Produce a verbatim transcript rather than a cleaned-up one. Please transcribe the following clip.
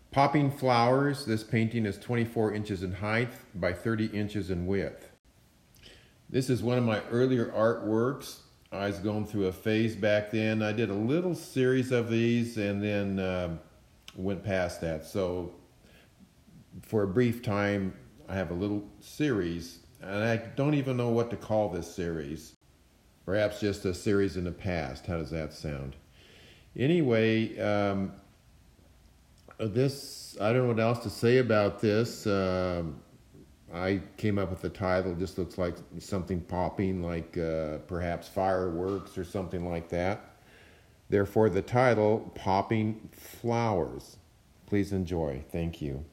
Popping Flowers. This painting is twenty-four inches in height by thirty inches in width. This is one of my earlier artworks. I was going through a phase back then. I did a little series of these and then uh, went past that. So for a brief time, I have a little series, and I don't even know what to call this series. Perhaps just a series in the past. How does that sound? Anyway, um, this, I don't know what else to say about this. Um, I came up with the title. It just looks like something popping, like uh, perhaps fireworks or something like that. Therefore, the title, Popping Flowers. Please enjoy. Thank you.